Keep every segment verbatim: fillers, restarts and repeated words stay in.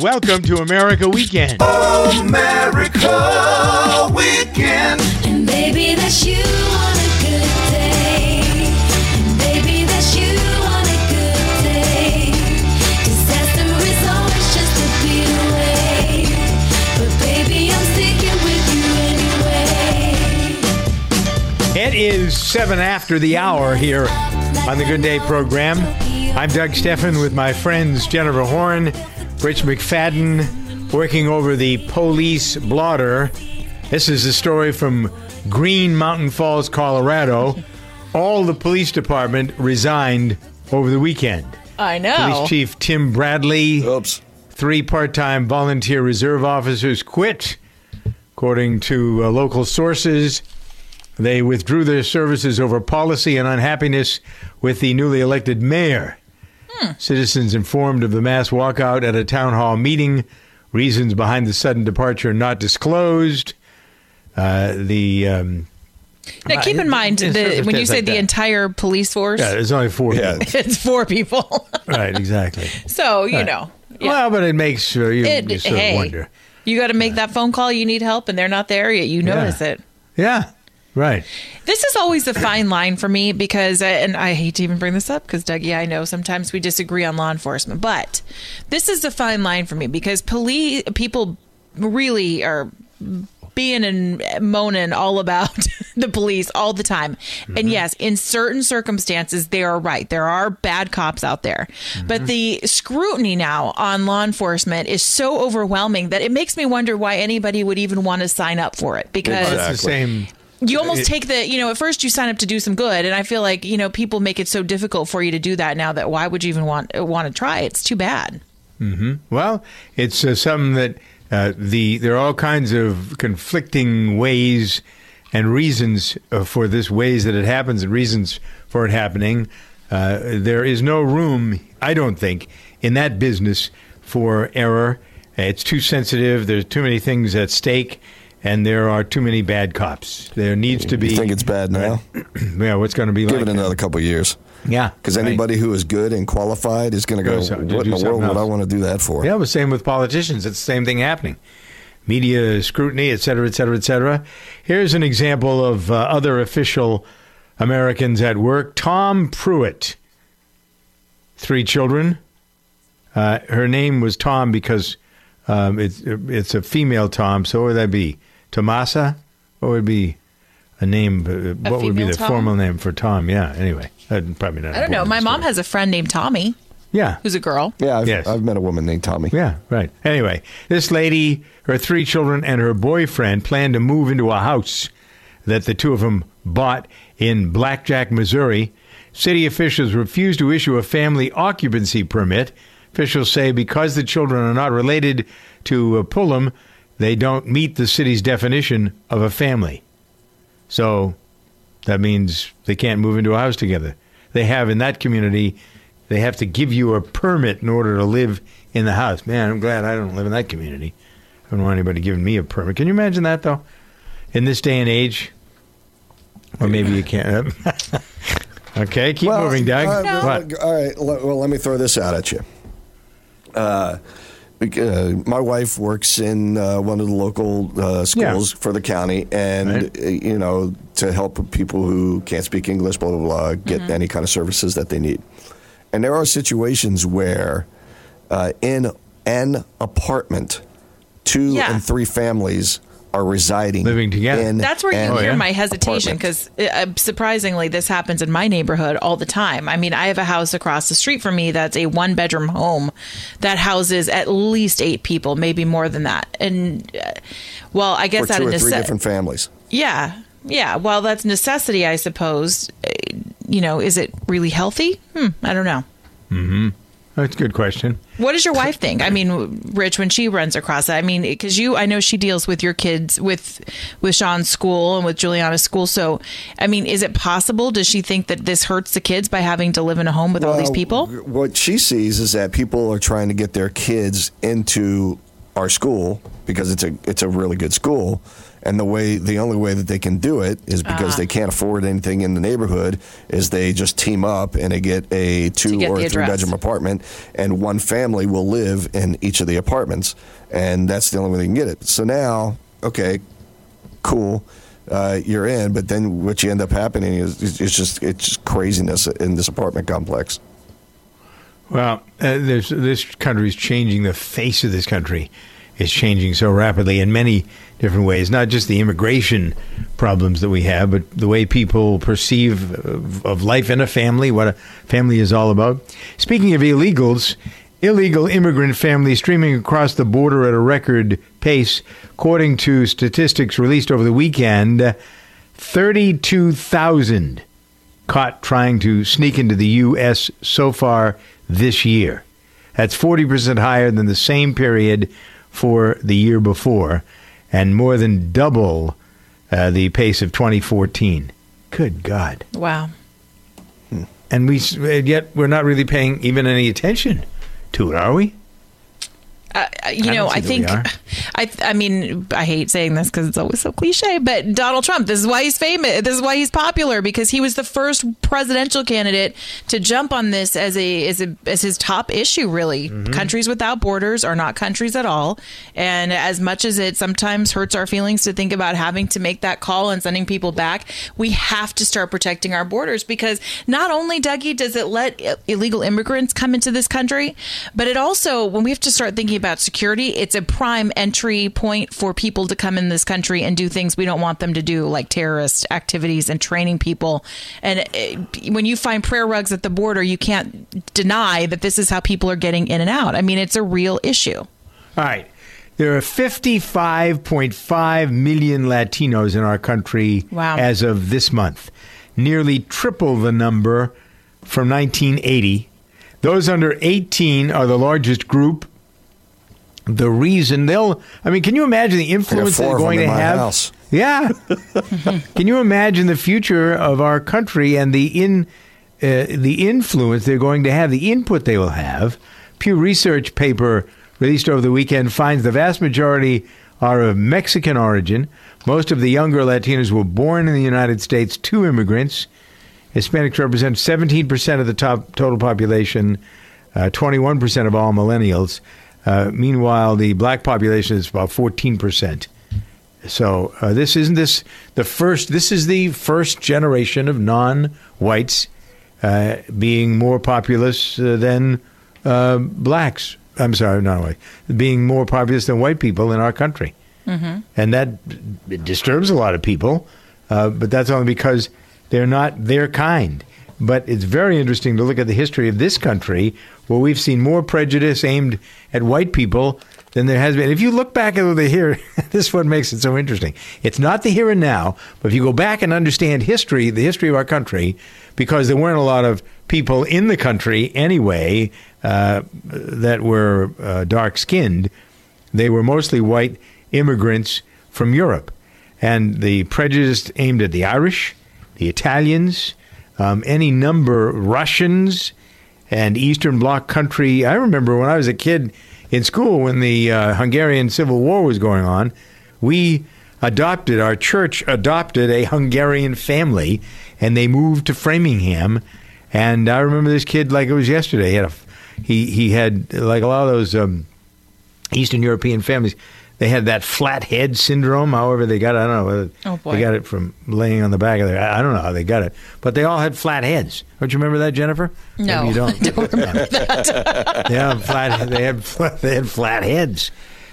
Welcome to America Weekend. America Weekend. And baby, that's you on a good day. And baby, that's you on a good day. Disaster is always just a beat away. But baby, I'm sticking with you anyway. It is seven after the hour here on the Good Day program. I'm Doug Steffen with my friends Jennifer Horn, Rich McFadden, working over the police blotter. This is a story from Green Mountain Falls, Colorado. All the police department resigned over the weekend. I know. Police Chief Tim Bradley, Oops. three part-time volunteer reserve officers quit. According to uh, local sources, they withdrew their services over policy and unhappiness with the newly elected mayor. Hmm. Citizens informed of the mass walkout at a town hall meeting. Reasons behind the sudden departure not disclosed. Uh, the um, Now, keep in mind, uh, the, when you say like the that. entire police force, Yeah, there's only four. Yeah. people. it's four people. Right, exactly. So, you Right. know. Yeah. Well, but it makes uh, you, It- you sort hey, of wonder. You got to make that phone call. You need help, and they're not there yet. You notice Yeah. it. Yeah, right. This is always a fine line for me because, and I hate to even bring this up because, Dougie, I know sometimes we disagree on law enforcement, but this is a fine line for me because police people really are being and moaning all about the police all the time. Mm-hmm. And yes, in certain circumstances, they are right. There are bad cops out there. Mm-hmm. But the scrutiny now on law enforcement is so overwhelming that it makes me wonder why anybody would even want to sign up for it. Because It's the same. you almost It- take the, you know, at first you sign up to do some good. And I feel like, you know, people make it so difficult for you to do that now that why would you even want, want to try? It's too bad. Mm-hmm. Well, it's uh, something that uh, the there are all kinds of conflicting ways and reasons uh, for this ways that it happens and reasons for it happening. Uh, there is no room, I don't think, in that business for error. It's too sensitive. There's too many things at stake, and there are too many bad cops. There needs to be. You think it's bad now? Yeah, what's going to be Give like? it another couple of years. Yeah, Because right. anybody who is good and qualified is going to go, Do some- what do in the world something would I else. want to do that for? Yeah, the same with politicians. It's the same thing happening. Media scrutiny, et cetera, et cetera, et cetera. Here's an example of uh, other official Americans at work. Tom Pruitt, three children. Uh, her name was Tom because um, it's it's a female Tom. So what would that be? Tomasa? What would be a name? Uh, what would be female the Tom? formal name for Tom? Yeah. Anyway, I'd probably not. I don't know. important My mom story. has a friend named Tommy, Yeah. who's a girl. Yeah, I've, Yes. I've met a woman named Tommy. Yeah, right. Anyway, this lady, her three children, and her boyfriend plan to move into a house that the two of them bought in Blackjack, Missouri. City officials refused to issue a family occupancy permit. Officials say because the children are not related to uh, Pullum, they don't meet the city's definition of a family. So that means they can't move into a house together. They have in that community, they have to give you a permit in order to live in the house. Man, I'm glad I don't live in that community. I don't want anybody giving me a permit. Can you imagine that, though? In this day and age? Or maybe you can't. Okay, keep Well, moving, Doug. uh, What? All right. le- Well, let me throw this out at you. Uh, bec- uh, my wife works in uh, one of the local uh, schools for the county, and Right. uh, you know, to help people who can't speak English, blah blah blah, get any kind of services that they need. And there are situations where, uh, in an apartment, two Yeah. and three families are residing, Living together. in That's where you an hear yeah? my hesitation apartment. because uh, surprisingly, this happens in my neighborhood all the time. I mean, I have a house across the street from me that's a one bedroom home that houses at least eight people, maybe more than that. And uh, well, I guess for out two of or three necessity. different families. Yeah. Yeah. Well, that's necessity, I suppose. Uh, You know, is it really healthy? Hmm. I don't know. That's a good question. What does your wife think? I mean, Rich, when she runs across it, I mean, because you, I know she deals with your kids, with with Sean's school and with Juliana's school. So, I mean, is it possible? Does she think that this hurts the kids by having to live in a home with all these Well, people? What she sees is that people are trying to get their kids into our school because it's a it's a really good school, And the way, the only way that they can do it is because Ah. they can't afford anything in the neighborhood. Is they just team up and they get a two get or the three address. bedroom apartment, and one family will live in each of the apartments, and that's the only way they can get it. So now, okay, cool, uh, you're in, but then what you end up happening is it's just it's just craziness in this apartment complex. Well, uh, there's, this country is changing. The face of this country is changing so rapidly in many different ways. Not just the immigration problems that we have, but the way people perceive of, of life in a family, what a family is all about. Speaking of illegals, illegal immigrant families streaming across the border at a record pace. According to statistics released over the weekend, thirty-two thousand caught trying to sneak into the U S so far this year. That's forty percent higher than the same period for the year before, and more than double uh, the pace of twenty fourteen. Good God. Wow. And we yet we're not really paying even any attention to it, are we? Uh, you I know, don't I think think, that we I, I mean, I hate saying this because it's always so cliche, but Donald Trump, this is why he's famous. This is why he's popular, because he was the first presidential candidate to jump on this as a, as a, as his top issue, really. Mm-hmm. Countries without borders are not countries at all. And as much as it sometimes hurts our feelings to think about having to make that call and sending people back, we have to start protecting our borders, because not only, Dougie, does it let i- illegal immigrants come into this country, but it also, when we have to start thinking about security, it's a prime entry point for people to come in this country and do things we don't want them to do, like terrorist activities and training people. And it, when you find prayer rugs at the border, you can't deny that this is how people are getting in and out. I mean, it's a real issue. All right. There are fifty-five point five million Latinos in our country Wow. as of this month, nearly triple the number from nineteen eighty. Those under eighteen are the largest group. The reason they'll, I mean, can you imagine the I got influence four they're of them going in to my have? house. Yeah. Can you imagine the future of our country and the in uh, the influence they're going to have, the input they will have? Pew Research paper released over the weekend finds the vast majority are of Mexican origin. Most of the younger Latinos were born in the United States to immigrants. Hispanics represent seventeen percent of the top total population, uh, twenty-one percent of all millennials. Uh, meanwhile, the black population is about fourteen percent. So uh, this isn't this the first. This is the first generation of non-whites uh, being more populous uh, than uh, blacks. I'm sorry, not white. Being more populous than white people in our country, mm-hmm. and that it disturbs a lot of people. Uh, but that's only because they're not their kind. But it's very interesting to look at the history of this country, where we've seen more prejudice aimed at white people than there has been. If you look back at the here, this is what makes it so interesting. It's not the here and now, but if you go back and understand history, the history of our country, because there weren't a lot of people in the country anyway uh, that were uh, dark-skinned. They were mostly white immigrants from Europe. And the prejudice aimed at the Irish, the Italians, um, any number, Russians, and Eastern Bloc country. I remember when I was a kid in school, when the uh, Hungarian Civil War was going on, we adopted, our church adopted a Hungarian family, and they moved to Framingham. And I remember this kid like it was yesterday. He had, a, he, he had like a lot of those um, Eastern European families. They had that flat head syndrome. However, they got it. I don't know. Whether Oh, boy. They got it from laying on the back of their. I don't know how they got it, but they all had flat heads. Don't you remember that, Jennifer? No, Maybe you don't. I don't remember that. Yeah, flat. They had flat, they had flat heads.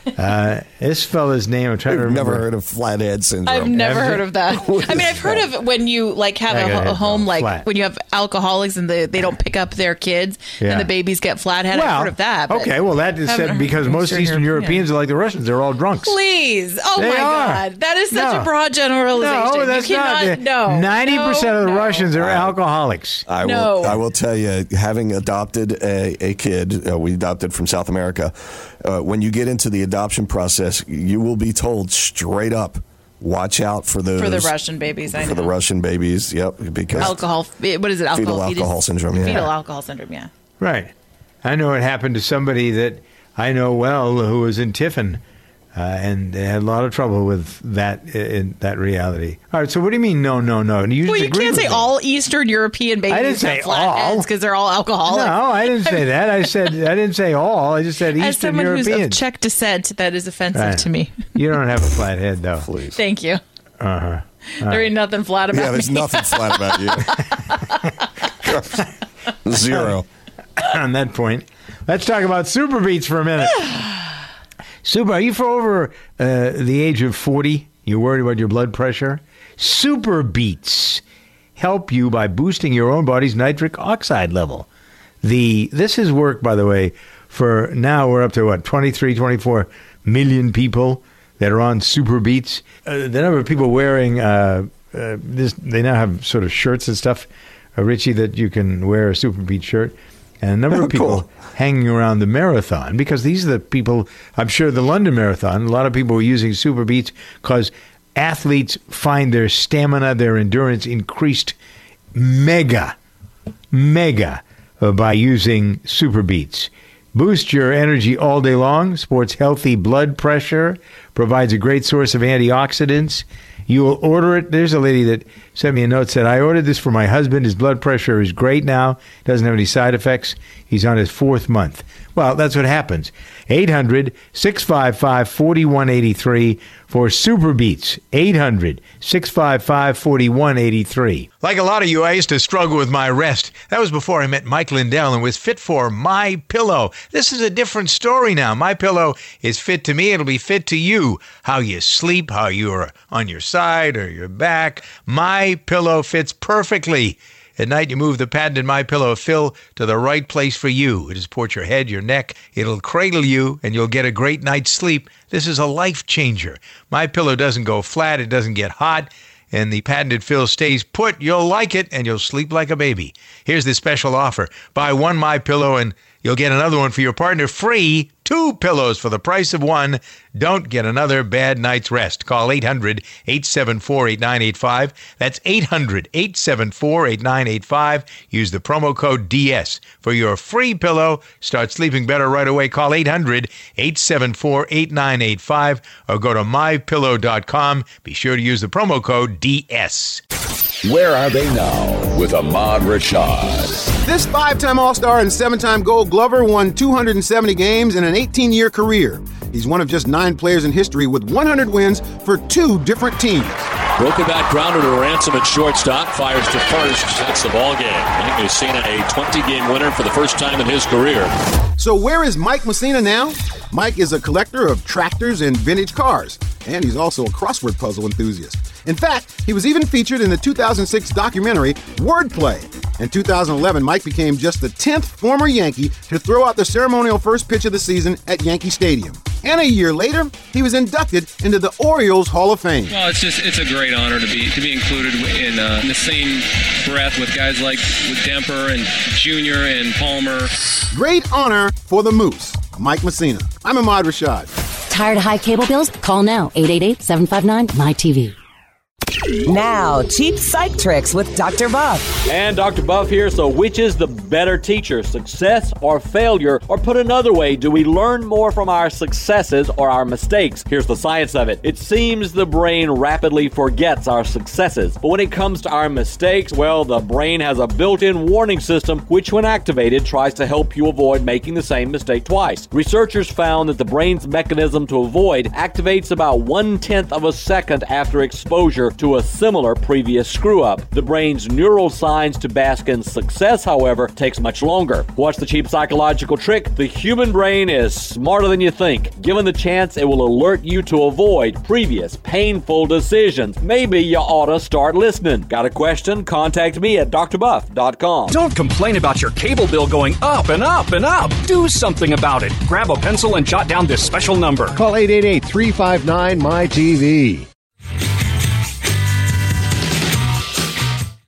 Uh, this fella's name. I'm trying to I've remember. never heard of flathead syndrome. I've never Haven't heard you? of that. I mean, I've heard of when you like have Yeah, a, go a ahead, home, no, like flat. when you have alcoholics and they, they don't pick up their kids Yeah. and the babies get flathead. Well, I've heard of that. but okay, well that is haven't said heard- because I'm most sure Eastern you're- Europeans are like the Russians. They're all drunks. Please. Oh They my are. God. That is such No. a broad generalization. No, that's you cannot, not. No. Ninety percent of the no, Russians are alcoholics. I No. will. I will tell you, having adopted a, a kid, uh, we adopted from South America. Uh, when you get into the adoption process, you will be told straight up, watch out for those For the Russian babies, I for know. the Russian babies. Yep, because Alcohol. What is it? Alcohol. Fetal fetus- alcohol syndrome, yeah. Fetal alcohol syndrome, yeah. Right. I know it happened to somebody that I know well who was in Tiffin Uh, and they had a lot of trouble with that in that reality. All right, so what do you mean, no, no, no? You Well, you disagree can't with say me. all Eastern European babies I didn't say have flat all. heads because they're all alcoholic. No, I didn't say that. I said I didn't say all. I just said As Eastern someone who's of Europeans. Czech descent, that is offensive Right. to me. You don't have a flat head, though. Please. Thank you. Uh-huh. There ain't nothing flat about Yeah, there's me. nothing flat about you. Zero. On that point, let's talk about Super Beats for a minute. Super, are you for over uh, the age of forty? You're worried about your blood pressure? Super Beats help you by boosting your own body's nitric oxide level. The This has worked, by the way, for now we're up to, what, twenty-three, twenty-four million people that are on Super Beats. Uh, the number of people wearing, uh, uh, this, they now have sort of shirts and stuff, uh, Richie, that you can wear a Super Beat shirt. And a number Oh, of people cool. hanging around the marathon, because these are the people, I'm sure the London Marathon, a lot of people were using Super Beats because athletes find their stamina, their endurance increased mega, mega uh, by using Super Beats. Boost your energy all day long, supports healthy blood pressure, provides a great source of antioxidants. You will order it. There's a lady that sent me a note, said, I ordered this for my husband. His blood pressure is great now. Doesn't have any side effects. He's on his fourth month. Well, that's what happens. eight hundred, six five five, four one eight three for Super Beats. eight hundred, six five five, four one eight three. Like a lot of you, I used to struggle with my rest. That was before I met Mike Lindell and was fit for My Pillow. This is a different story now. My Pillow is fit to me. It'll be fit to you. How you sleep, how you're on your side or your back. My Pillow fits perfectly. At night, you move the patented My Pillow fill to the right place for you. It'll support your head, your neck. It'll cradle you, and you'll get a great night's sleep. This is a life changer. My Pillow doesn't go flat. It doesn't get hot. And the patented fill stays put. You'll like it, and you'll sleep like a baby. Here's the special offer. Buy one My Pillow, and you'll get another one for your partner free. Two pillows for the price of one. Don't get another bad night's rest. Call eight hundred, eight seven four, eight nine eight five. That's eight hundred, eight seven four, eight nine eight five. Use the promo code D S for your free pillow. Start sleeping better right away. Call eight hundred, eight seven four, eight nine eight five or go to my pillow dot com. Be sure to use the promo code D S. Where are they now with Ahmad Rashad? This five-time All-Star and seven-time Gold Glover won two hundred seventy games in an eighteen-year career. He's one of just nine players in history with one hundred wins for two different teams. Broken back grounder to Ransom at shortstop, fires to first. That's the ball game. Mike Mussina, a twenty-game winner for the first time in his career. So where is Mike Mussina now? Mike is a collector of tractors and vintage cars, and he's also a crossword puzzle enthusiast. In fact, he was even featured in the two thousand six documentary Wordplay. In two thousand eleven, Mike became just the tenth former Yankee to throw out the ceremonial first pitch of the season at Yankee Stadium. And a year later, he was inducted into the Orioles Hall of Fame. Well, it's just it's a great honor to be to be included in, uh, in the same breath with guys like with Demper and Junior and Palmer. Great honor for the Moose, Mike Mussina. I'm Ahmad Rashad. Tired of high cable bills? Call now, eight eight eight, seven five nine, M Y T V. Now, cheap psych tricks with Doctor Buff. And Doctor Buff here. So which is the better teacher, success or failure? Or put another way, do we learn more from our successes or our mistakes? Here's the science of it. It seems the brain rapidly forgets our successes. But when it comes to our mistakes, well, the brain has a built-in warning system which, when activated, tries to help you avoid making the same mistake twice. Researchers found that the brain's mechanism to avoid activates about one-tenth of a second after exposure to a similar previous screw-up. The brain's neural signs to bask in success, however, takes much longer. What's the cheap psychological trick? The human brain is smarter than you think. Given the chance, it will alert you to avoid previous painful decisions. Maybe you ought to start listening. Got a question? Contact me at d r buff dot com. Don't complain about your cable bill going up and up and up. Do something about it. Grab a pencil and jot down this special number. Call eight eight eight, three five nine, M Y T V.